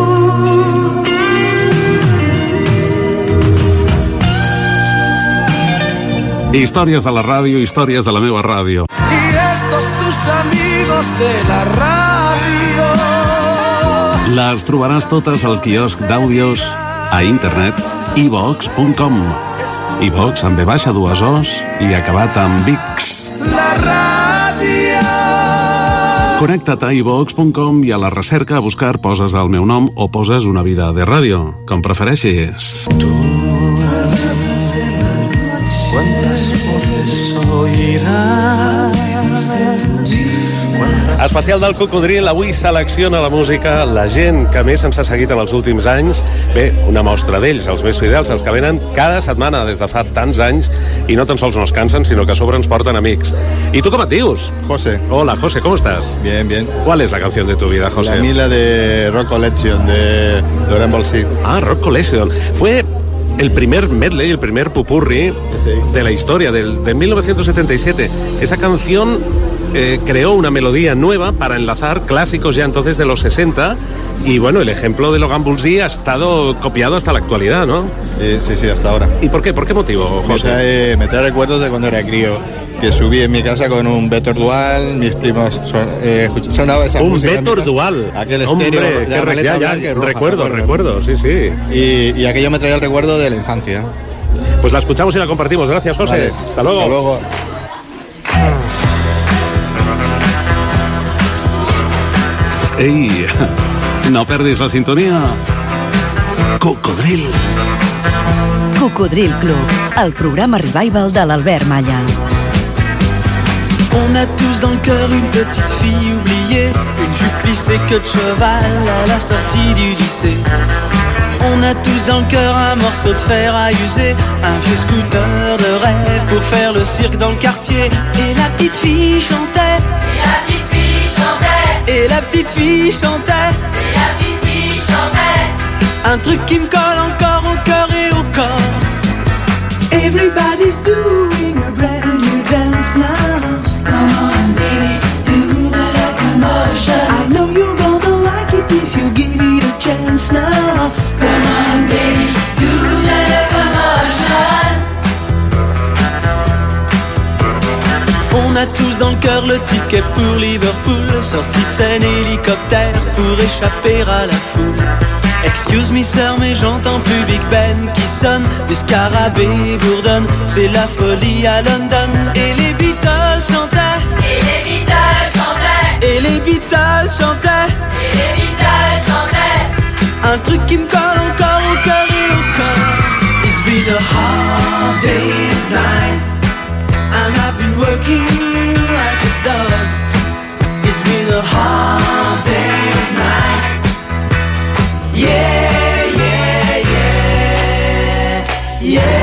[SPEAKER 5] tú. Històries de la ràdio, històries de la meva ràdio.
[SPEAKER 7] Y estos tus amigos de la radio.
[SPEAKER 5] Les trobaràs totes al quiosc d'àudios a internet iVox punt com. iVox amb ve baixa, dues O's i acabat amb Vix.
[SPEAKER 7] La ràdio.
[SPEAKER 5] Connecta't a iVox punt com i a la recerca a buscar poses el meu nom o poses Una vida de ràdio, com prefereixis.
[SPEAKER 7] ¿Cuántas voces oirás?
[SPEAKER 5] Especial del Cocodril, avui selecciona la música la gent que més ens ha seguit en els últims anys. Bé, una mostra d'ells, els més fidels, els que venen cada setmana des de fa tants anys i no tan sols no es cansen, sino que a sobre ens porten amics. ¿Y tú cómo te llamas?
[SPEAKER 3] José.
[SPEAKER 5] Hola, José, ¿cómo estás?
[SPEAKER 3] Bien, bien.
[SPEAKER 5] ¿Cuál es la canción de tu vida, José?
[SPEAKER 3] La mila de Rock Collection de Laurent Bolsí.
[SPEAKER 5] Ah, Rock Collection. Fue el primer medley, el primer pupurri de la historia del, de mil novecientos setenta y siete. Esa canción eh, creó una melodía nueva para enlazar clásicos ya entonces de los sesenta y bueno, el ejemplo de Logan Bulsy ha estado copiado hasta la actualidad, ¿no?
[SPEAKER 3] Eh, sí, sí, hasta ahora.
[SPEAKER 5] ¿Y por qué? ¿Por qué motivo, José?
[SPEAKER 3] Me trae, me trae recuerdos de cuando era crío, que subí en mi casa con un Vector Dual, mis primos son, eh, sonaba esa
[SPEAKER 5] un
[SPEAKER 3] música.
[SPEAKER 5] Un Vector Dual.
[SPEAKER 3] Aquel
[SPEAKER 5] Hombre,
[SPEAKER 3] estéreo.
[SPEAKER 5] qué re, ya, ya, roja, recuerdo, recuerdo, sí, sí.
[SPEAKER 3] Y, y aquello me traía el recuerdo de la infancia.
[SPEAKER 5] Pues la escuchamos y la compartimos. Gracias, José.
[SPEAKER 3] Vale.
[SPEAKER 5] Hasta luego.
[SPEAKER 3] Hasta luego.
[SPEAKER 5] Ei, no perdis la sintonia. Cocodril.
[SPEAKER 14] Cocodril Club, el programa revival de l'Albert Malla.
[SPEAKER 22] On a tous dans le cœur une petite fille oubliée, une jupe lissée queue de cheval à la sortie du lycée. On a tous dans le cœur un morceau de fer à user, un vieux scooter de rêve pour faire le cirque dans le quartier. Et la petite fille chantait,
[SPEAKER 7] Et la petite fille chantait,
[SPEAKER 22] et la petite fille chantait,
[SPEAKER 7] et la petite fille chantait.
[SPEAKER 22] un truc qui me colle encore au cœur et au corps. Everybody's doing a brand new dance now.
[SPEAKER 7] Come on, baby, do the locomotion.
[SPEAKER 22] I know you're gonna like it if you give it a chance now.
[SPEAKER 7] Come on, baby, do the locomotion.
[SPEAKER 22] On a tous dans le cœur le ticket pour Liverpool, sortie de scène hélicoptère pour échapper à la foule. Excuse me sir, mais j'entends plus Big Ben qui sonne, des scarabées bourdonnent, c'est la folie à London. Et les Beatles chantaient,
[SPEAKER 7] Et les Beatles chantaient,
[SPEAKER 22] et les Beatles chantaient,
[SPEAKER 7] et les Beatles chantaient.
[SPEAKER 22] un truc qui me colle encore au cœur et au corps. It's been a hard day's night, and I've been working like a dog. It's been a hard day's night. Yeah, yeah, yeah, yeah.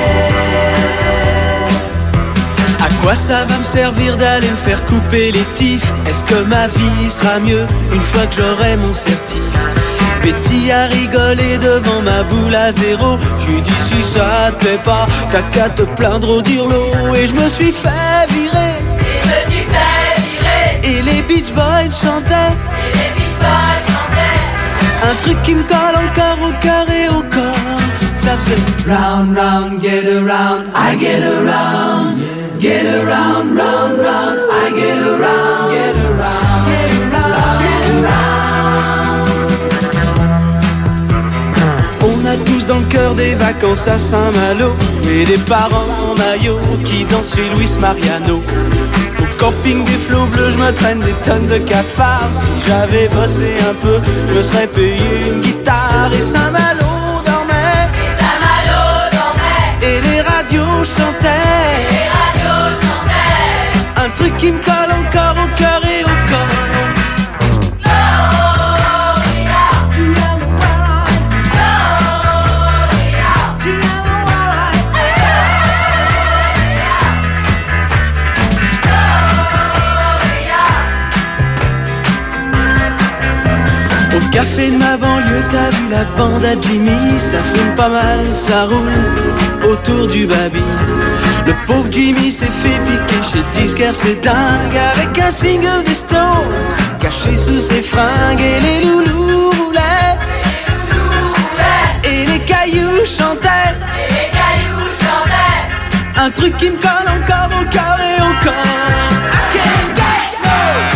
[SPEAKER 22] À quoi ça va me servir d'aller me faire couper les tifs? Est-ce que ma vie sera mieux une fois que j'aurai mon certif? Betty a rigolé devant ma boule à zéro. J'ai dit si ça te plaît pas, t'as qu'à te plaindre au dirlo. Et je me suis fait virer,
[SPEAKER 7] Et je me suis fait virer,
[SPEAKER 22] et les Beach Boys chantaient,
[SPEAKER 7] et les Beach Boys chantaient.
[SPEAKER 22] un truc qui me colle encore au cœur et au corps. Ça faisait
[SPEAKER 7] Round, round, get around, I get around. Get around, round, round, I get around. Get around, get around, get around.
[SPEAKER 22] On a tous dans le cœur des vacances à Saint-Malo, et des parents en maillot qui dansent chez Luis Mariano. Au camping des flots bleus, je me traîne des tonnes de cafards. Si j'avais bossé un peu, je me serais payé une guitare. Et Saint-Malo dormait,
[SPEAKER 7] Et Saint-Malo dormait,
[SPEAKER 22] et les radios chantaient,
[SPEAKER 7] et les radios chantaient.
[SPEAKER 22] un truc qui me colle encore au cœur et au corps. Au café de ma banlieue, t'as vu la bande à Jimmy, ça fume pas mal, ça roule autour du baby. Le pauvre Jimmy s'est fait piquer chez le disquaire, c'est dingue, avec un single des Stones caché sous ses fringues. Et les loulous roulaient, et les cailloux chantaient,
[SPEAKER 7] Et les cailloux chantaient.
[SPEAKER 22] un truc qui me colle encore au cœur et au corps. I can't get no,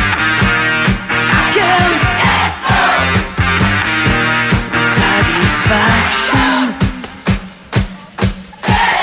[SPEAKER 22] I can't get no satisfaction.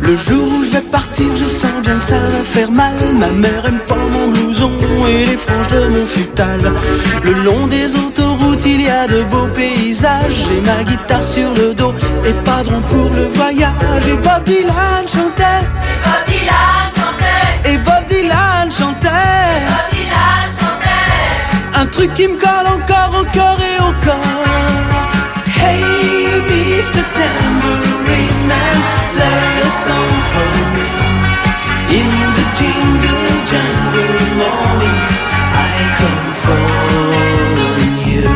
[SPEAKER 22] Le jour où je vais partir, je sens bien que ça va faire mal. Ma mère aime pas mon blouson et les franges de mon futal. Le long des autoroutes, il y a de beaux paysages. J'ai ma guitare sur le dos et pas de rond pour le voyage. Et Bob Dylan chantait,
[SPEAKER 7] Et Bob Dylan chantait,
[SPEAKER 22] et Bob Dylan chantait,
[SPEAKER 7] Et Bob Dylan chantait.
[SPEAKER 22] un truc qui me colle encore au cœur et au corps. Hey, mister Tambourine Man, play a song for me. In the jingle jangle morning, I come for you.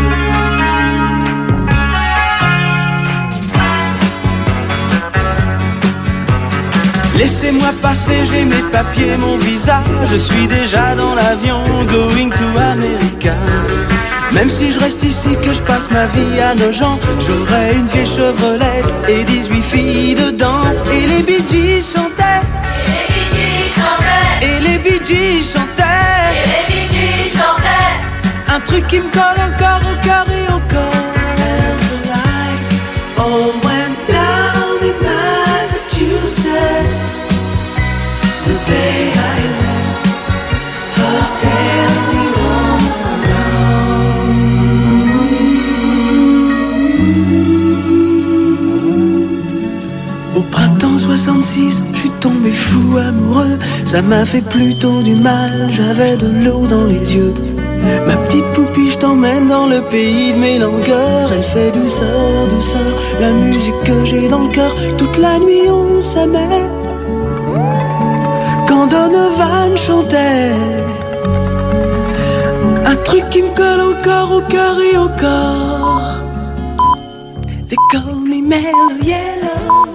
[SPEAKER 22] Laissez-moi passer, j'ai mes papiers, mon visa. Je suis déjà dans l'avion, going to America. Même si je reste ici, que je passe ma vie à Nogent, j'aurai une vieille Chevrolet et dix-huit filles dedans. Et les Bee Gees chantaient,
[SPEAKER 7] Et les Bee Gees chantaient,
[SPEAKER 22] et les Bee Gees chantaient,
[SPEAKER 7] Et les Bee Gees chantaient.
[SPEAKER 22] un truc qui me colle encore au cœur et au corps. The lights all went down in Massachusetts the day I left her standing on the ground. Au printemps soixante-six, je suis tombé fou amoureux. Ça m'a fait plutôt du mal, j'avais de l'eau dans les yeux. Ma petite poupie, je t'emmène dans le pays de mes langueurs. Elle fait douceur, douceur, la musique que j'ai dans le cœur. Toute la nuit on s'aimait. Quand Donovan chantait, un truc qui me colle encore au cœur et au corps. They call me Mellow Yellow.